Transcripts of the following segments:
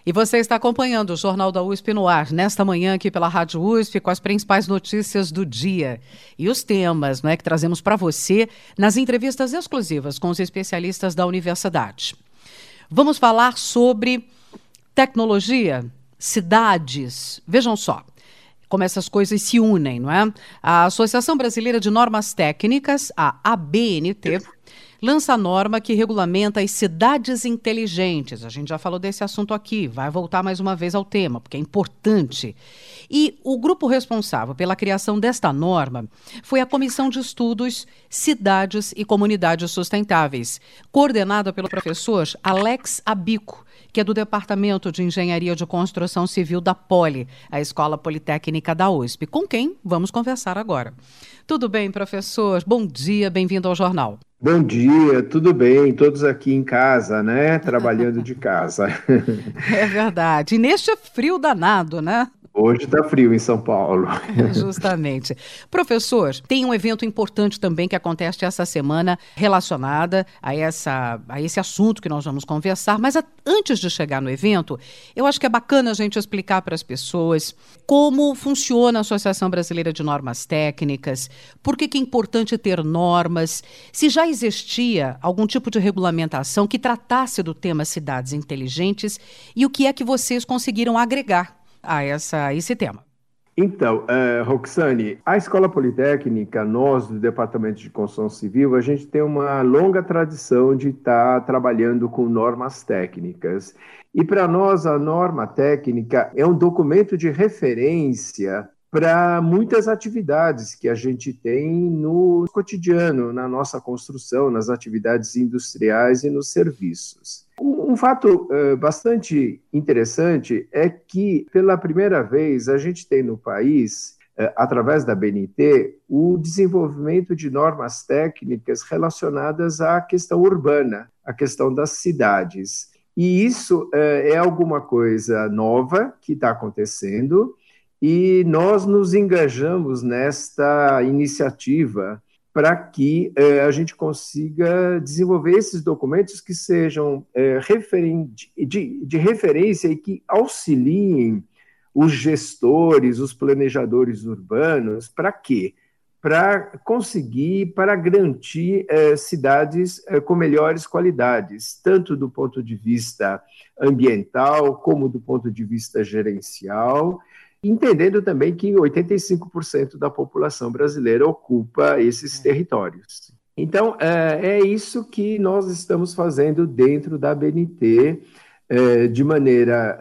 E você está acompanhando o Jornal da USP no ar, nesta manhã aqui pela Rádio USP, com as principais notícias do dia. E os temas, que trazemos para você nas entrevistas exclusivas com os especialistas da universidade. Vamos falar sobre tecnologia, cidades. Vejam só como essas coisas se unem, não é? A Associação Brasileira de Normas Técnicas, a ABNT, lança a norma que regulamenta as cidades inteligentes. A gente já falou desse assunto aqui, vai voltar mais uma vez ao tema, porque é importante. E o grupo responsável pela criação desta norma foi a Comissão de Estudos Cidades e Comunidades Sustentáveis, coordenada pelo professor Alex Abico, que é do Departamento de Engenharia de Construção Civil da Poli, a Escola Politécnica da USP, com quem vamos conversar agora. Tudo bem, professor? Bom dia, bem-vindo ao Jornal. Bom dia, tudo bem? Todos aqui em casa, né? Trabalhando de casa. É verdade. E neste frio danado, né? Hoje está frio em São Paulo. Justamente. Professor, tem um evento importante também que acontece essa semana relacionada a esse assunto que nós vamos conversar, mas antes de chegar no evento, eu acho que é bacana a gente explicar para as pessoas como funciona a Associação Brasileira de Normas Técnicas, por que é importante ter normas, se já existia algum tipo de regulamentação que tratasse do tema cidades inteligentes e o que é que vocês conseguiram agregar a esse tema. Então, Roxane, a Escola Politécnica, nós do Departamento de Construção Civil, a gente tem uma longa tradição de estar trabalhando com normas técnicas. E para nós, a norma técnica é um documento de referência para muitas atividades que a gente tem no cotidiano, na nossa construção, nas atividades industriais e nos serviços. Um fato bastante interessante é que, pela primeira vez, a gente tem no país, através da BNT, o desenvolvimento de normas técnicas relacionadas à questão urbana, à questão das cidades. E isso é alguma coisa nova que está acontecendo, e nós nos engajamos nesta iniciativa para que a gente consiga desenvolver esses documentos que sejam de referência e que auxiliem os gestores, os planejadores urbanos, para quê? Para garantir cidades com melhores qualidades, tanto do ponto de vista ambiental como do ponto de vista gerencial, entendendo também que 85% da população brasileira ocupa esses territórios. Então, é isso que nós estamos fazendo dentro da ABNT, de maneira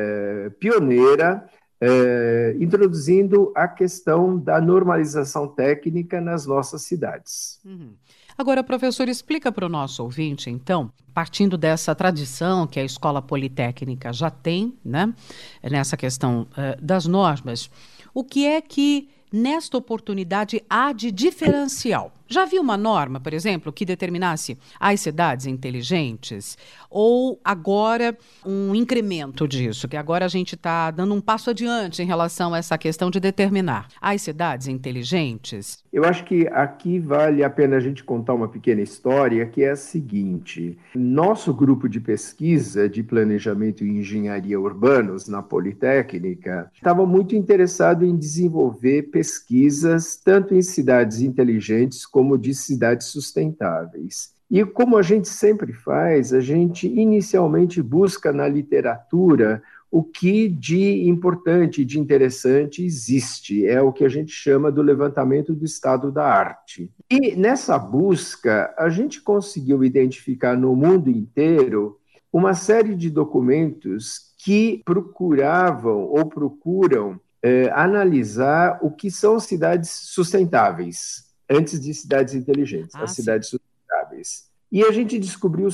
pioneira, introduzindo a questão da normalização técnica nas nossas cidades. Uhum. Agora, professor, explica para o nosso ouvinte, então, partindo dessa tradição que a Escola Politécnica já tem, né, nessa questão das normas, o que é que, nesta oportunidade, há de diferencial? Já havia uma norma, por exemplo, que determinasse as cidades inteligentes? Ou agora um incremento disso, que agora a gente está dando um passo adiante em relação a essa questão de determinar as cidades inteligentes? Eu acho que aqui vale a pena a gente contar uma pequena história, que é a seguinte. Nosso grupo de pesquisa de planejamento e engenharia urbanos na Politécnica estava muito interessado em desenvolver pesquisas tanto em cidades inteligentes como de cidades sustentáveis. E como a gente sempre faz, a gente inicialmente busca na literatura o que de importante, de interessante existe. É o que a gente chama do levantamento do estado da arte. E nessa busca, a gente conseguiu identificar no mundo inteiro uma série de documentos que procuravam ou procuram analisar o que são cidades sustentáveis, antes de cidades inteligentes, as cidades sustentáveis. E a gente descobriu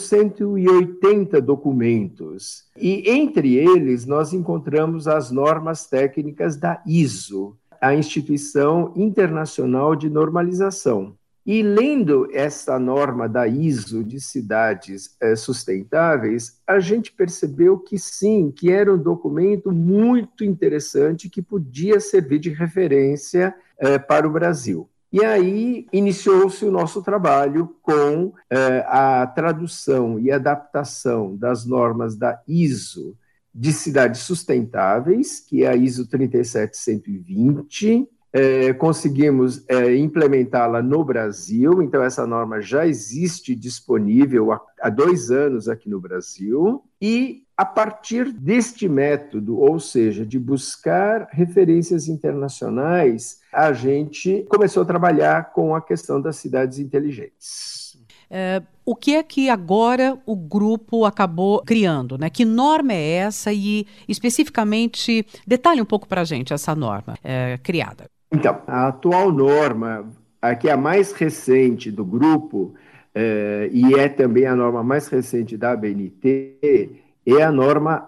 180 documentos. E entre eles nós encontramos as normas técnicas da ISO, a Instituição Internacional de Normalização. E lendo essa norma da ISO de cidades sustentáveis, a gente percebeu que sim, que era um documento muito interessante que podia servir de referência para o Brasil. E aí iniciou-se o nosso trabalho com a tradução e adaptação das normas da ISO de cidades sustentáveis, que é a ISO 37120. Conseguimos implementá-la no Brasil, então essa norma já existe disponível há 2 anos aqui no Brasil, e a partir deste método, ou seja, de buscar referências internacionais, a gente começou a trabalhar com a questão das cidades inteligentes. O que é que agora o grupo acabou criando, né? Que norma é essa e, especificamente, detalhe um pouco para a gente essa norma criada. Então, a atual norma, que é a mais recente do grupo, e é também a norma mais recente da ABNT, é a norma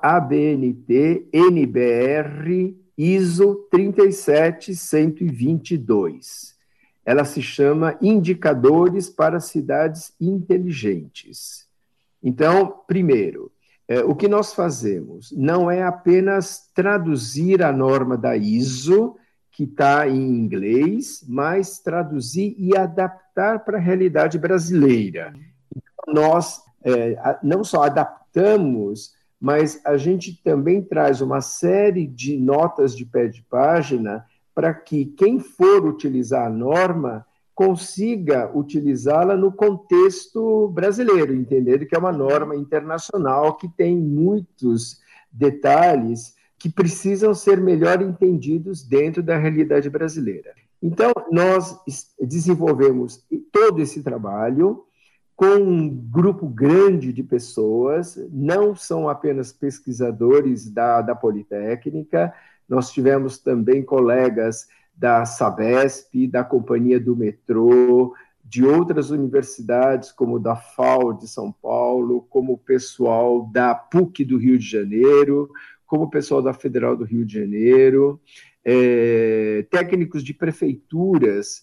ABNT-NBR ISO 37122. Ela se chama Indicadores para Cidades Inteligentes. Então, primeiro, o que nós fazemos não é apenas traduzir a norma da ISO, que está em inglês, mas traduzir e adaptar para a realidade brasileira. Então, nós não só adaptamos, mas a gente também traz uma série de notas de pé de página para que quem for utilizar a norma consiga utilizá-la no contexto brasileiro, entender que é uma norma internacional que tem muitos detalhes que precisam ser melhor entendidos dentro da realidade brasileira. Então, nós desenvolvemos todo esse trabalho com um grupo grande de pessoas, não são apenas pesquisadores da Politécnica, nós tivemos também colegas da Sabesp, da Companhia do Metrô, de outras universidades, como da FAU de São Paulo, como o pessoal da PUC do Rio de Janeiro, como o pessoal da Federal do Rio de Janeiro, técnicos de prefeituras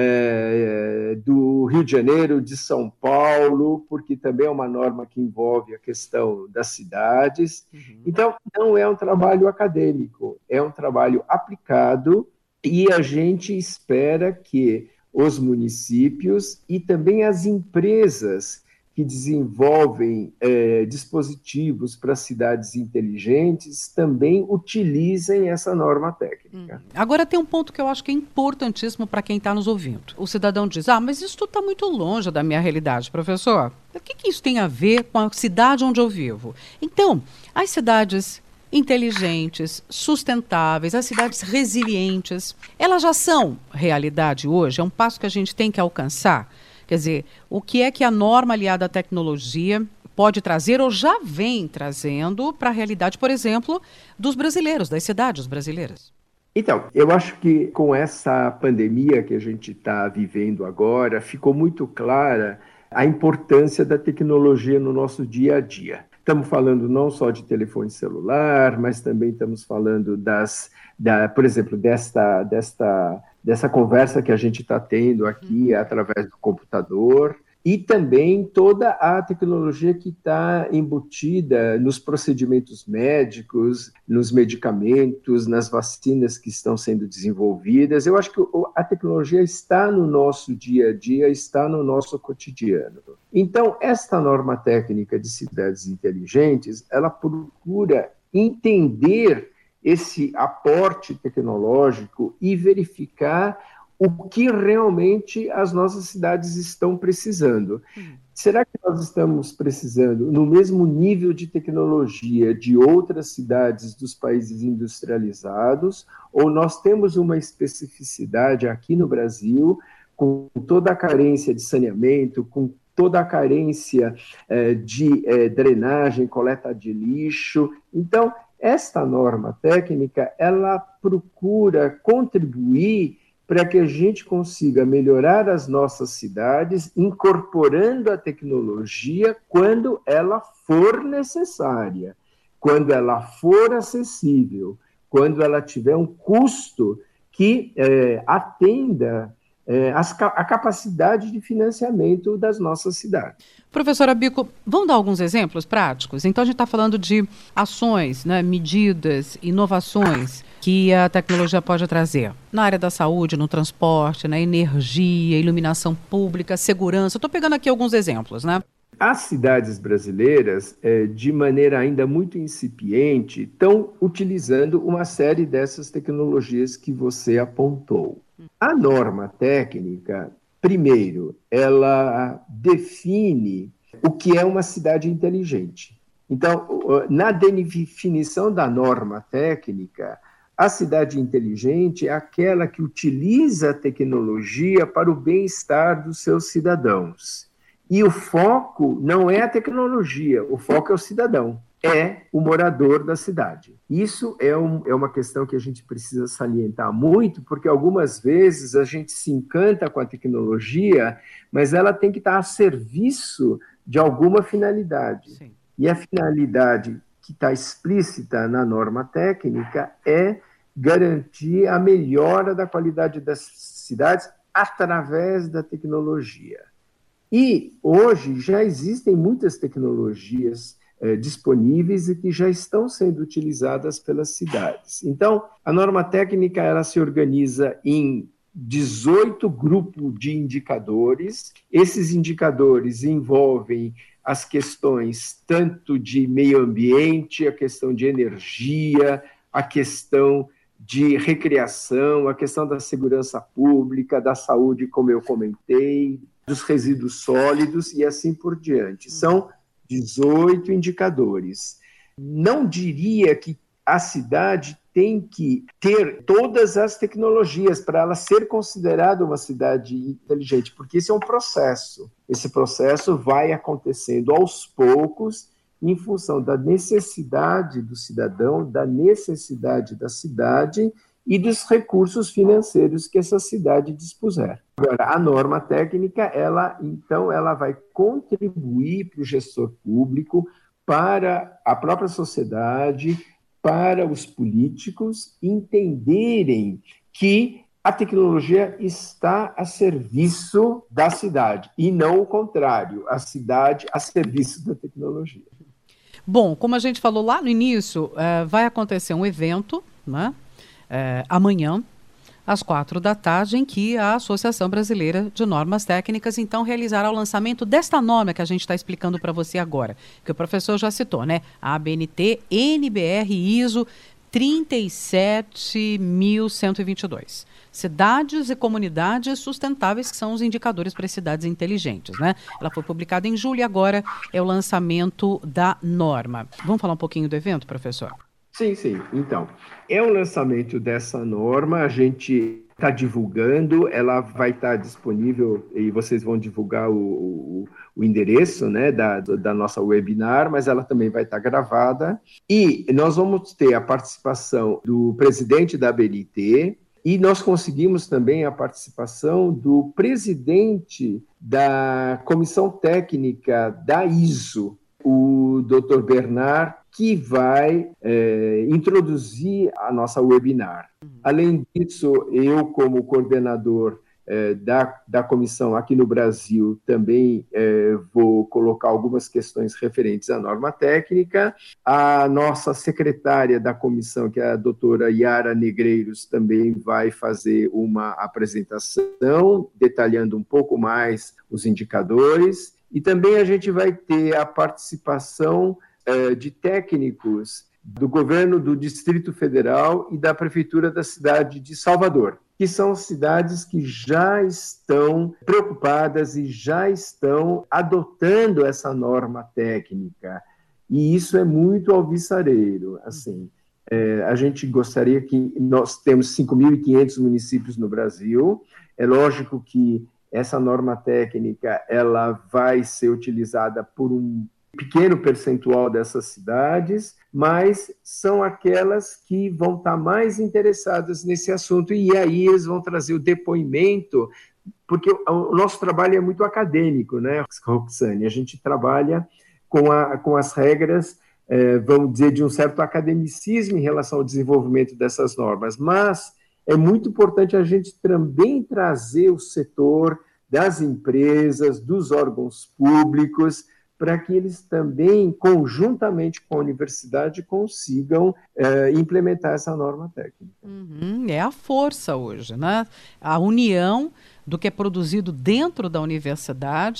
do Rio de Janeiro, de São Paulo, porque também é uma norma que envolve a questão das cidades. Então, não é um trabalho acadêmico, é um trabalho aplicado, e a gente espera que os municípios e também as empresas que desenvolvem dispositivos para cidades inteligentes também utilizem essa norma técnica. Agora tem um ponto que eu acho que é importantíssimo para quem está nos ouvindo. O cidadão diz, mas isso está muito longe da minha realidade, professor. O que isso tem a ver com a cidade onde eu vivo? Então, as cidades inteligentes, sustentáveis, as cidades resilientes, elas já são realidade hoje? É um passo que a gente tem que alcançar? Quer dizer, o que é que a norma aliada à tecnologia pode trazer ou já vem trazendo para a realidade, por exemplo, dos brasileiros, das cidades brasileiras? Então, eu acho que com essa pandemia que a gente está vivendo agora, ficou muito clara a importância da tecnologia no nosso dia a dia. Estamos falando não só de telefone celular, mas também estamos falando por exemplo, dessa conversa que a gente está tendo aqui através do computador, e também toda a tecnologia que está embutida nos procedimentos médicos, nos medicamentos, nas vacinas que estão sendo desenvolvidas. Eu acho que a tecnologia está no nosso dia a dia, está no nosso cotidiano. Então, esta norma técnica de cidades inteligentes, ela procura entender esse aporte tecnológico e verificar o que realmente as nossas cidades estão precisando. Será que nós estamos precisando, no mesmo nível de tecnologia de outras cidades dos países industrializados, ou nós temos uma especificidade aqui no Brasil, com toda a carência de saneamento, com toda a carência de drenagem, coleta de lixo? Então, esta norma técnica, ela procura contribuir para que a gente consiga melhorar as nossas cidades, incorporando a tecnologia quando ela for necessária, quando ela for acessível, quando ela tiver um custo que atenda a capacidade de financiamento das nossas cidades. Professora Bico, vamos dar alguns exemplos práticos? Então, a gente está falando de ações, né, medidas, inovações que a tecnologia pode trazer na área da saúde, no transporte, na energia, iluminação pública, segurança. Estou pegando aqui alguns exemplos, né? As cidades brasileiras, de maneira ainda muito incipiente, estão utilizando uma série dessas tecnologias que você apontou. A norma técnica, primeiro, ela define o que é uma cidade inteligente. Então, na definição da norma técnica, a cidade inteligente é aquela que utiliza a tecnologia para o bem-estar dos seus cidadãos. E o foco não é a tecnologia, o foco é o cidadão, é o morador da cidade. Isso é uma questão que a gente precisa salientar muito, porque algumas vezes a gente se encanta com a tecnologia, mas ela tem que estar a serviço de alguma finalidade. Sim. E a finalidade que está explícita na norma técnica é garantir a melhora da qualidade das cidades através da tecnologia. E hoje já existem muitas tecnologias disponíveis e que já estão sendo utilizadas pelas cidades. Então, a norma técnica ela se organiza em 18 grupos de indicadores. Esses indicadores envolvem as questões tanto de meio ambiente, a questão de energia, a questão de recreação, a questão da segurança pública, da saúde, como eu comentei, dos resíduos sólidos e assim por diante. São 18 indicadores. Não diria que a cidade tem que ter todas as tecnologias para ela ser considerada uma cidade inteligente, porque esse é um processo. Esse processo vai acontecendo aos poucos, em função da necessidade do cidadão, da necessidade da cidade e dos recursos financeiros que essa cidade dispuser. Agora, a norma técnica, ela vai contribuir para o gestor público, para a própria sociedade, para os políticos entenderem que a tecnologia está a serviço da cidade e não o contrário, a cidade a serviço da tecnologia. Bom, como a gente falou lá no início, vai acontecer um evento, né? Amanhã, às 4h, em que a Associação Brasileira de Normas Técnicas, então, realizará o lançamento desta norma que a gente está explicando para você agora, que o professor já citou, né? A ABNT NBR ISO 37122. Cidades e comunidades sustentáveis, que são os indicadores para as cidades inteligentes, né? Ela foi publicada em julho e agora é o lançamento da norma. Vamos falar um pouquinho do evento, professor? Sim. Então, é o lançamento dessa norma, a gente está divulgando, ela vai estar disponível e vocês vão divulgar o endereço, né, da nossa webinar, mas ela também vai estar gravada. E nós vamos ter a participação do presidente da ABNT e nós conseguimos também a participação do presidente da comissão técnica da ISO, o Dr. Bernard, que vai introduzir a nossa webinar. Além disso, eu, como coordenador da comissão aqui no Brasil, também vou colocar algumas questões referentes à norma técnica. A nossa secretária da comissão, que é a doutora Yara Negreiros, também vai fazer uma apresentação, detalhando um pouco mais os indicadores. E também a gente vai ter a participação de técnicos do governo do Distrito Federal e da Prefeitura da cidade de Salvador, que são cidades que já estão preocupadas e já estão adotando essa norma técnica. E isso é muito alvissareiro. Assim, a gente gostaria que nós temos 5.500 municípios no Brasil. É lógico que essa norma técnica ela vai ser utilizada por um pequeno percentual dessas cidades, mas são aquelas que vão estar mais interessadas nesse assunto e aí eles vão trazer o depoimento, porque o nosso trabalho é muito acadêmico, né, Roxane? A gente trabalha com as regras, vamos dizer, de um certo academicismo em relação ao desenvolvimento dessas normas, mas é muito importante a gente também trazer o setor das empresas, dos órgãos públicos, para que eles também, conjuntamente com a universidade, consigam implementar essa norma técnica. É a força hoje, né? A união do que é produzido dentro da universidade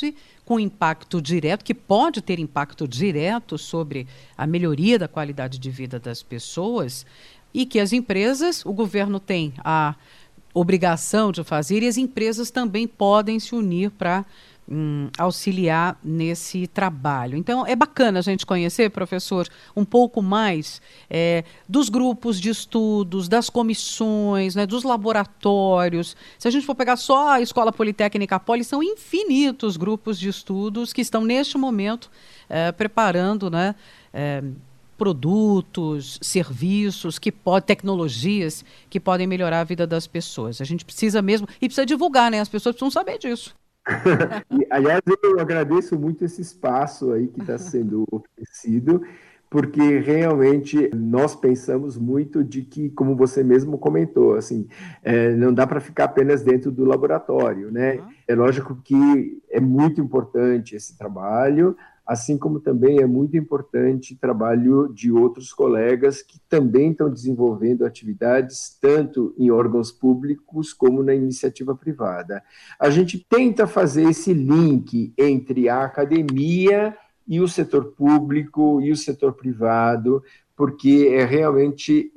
com impacto direto, que pode ter impacto direto sobre a melhoria da qualidade de vida das pessoas, e que as empresas, o governo tem a obrigação de fazer, e as empresas também podem se unir para auxiliar nesse trabalho. Então, é bacana a gente conhecer, professor, um pouco mais dos grupos de estudos, das comissões, né, dos laboratórios. Se a gente for pegar só a Escola Politécnica Poli, são infinitos grupos de estudos que estão, neste momento, preparando, né, produtos, serviços, tecnologias que podem melhorar a vida das pessoas. A gente precisa mesmo, e precisa divulgar, né? As pessoas precisam saber disso. E, aliás, eu agradeço muito esse espaço aí que está sendo oferecido, porque realmente nós pensamos muito de que, como você mesmo comentou, assim, não dá para ficar apenas dentro do laboratório, né? É lógico que é muito importante esse trabalho, assim como também é muito importante o trabalho de outros colegas que também estão desenvolvendo atividades tanto em órgãos públicos como na iniciativa privada. A gente tenta fazer esse link entre a academia e o setor público e o setor privado, porque realmente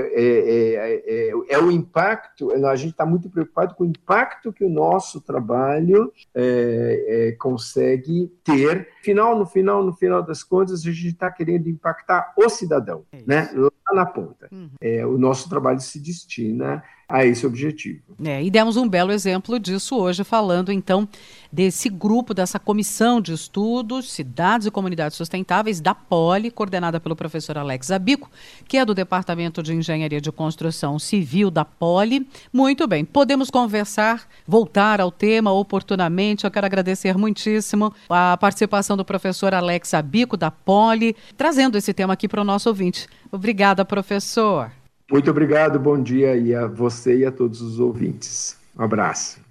o impacto, a gente está muito preocupado com o impacto que o nosso trabalho consegue ter. No final das contas, a gente está querendo impactar o cidadão, né? Lá na ponta. O nosso trabalho se destina a esse objetivo. E demos um belo exemplo disso hoje, falando então desse grupo, dessa comissão de estudos, cidades e comunidades sustentáveis da Poli, coordenada pelo professor Alex Abico, que é do Departamento de Engenharia de Construção Civil da Poli. Muito bem, podemos conversar, voltar ao tema oportunamente. Eu quero agradecer muitíssimo a participação do professor Alex Abico, da Poli, trazendo esse tema aqui para o nosso ouvinte. Obrigada, professor. Muito obrigado, bom dia e a você e a todos os ouvintes. Um abraço.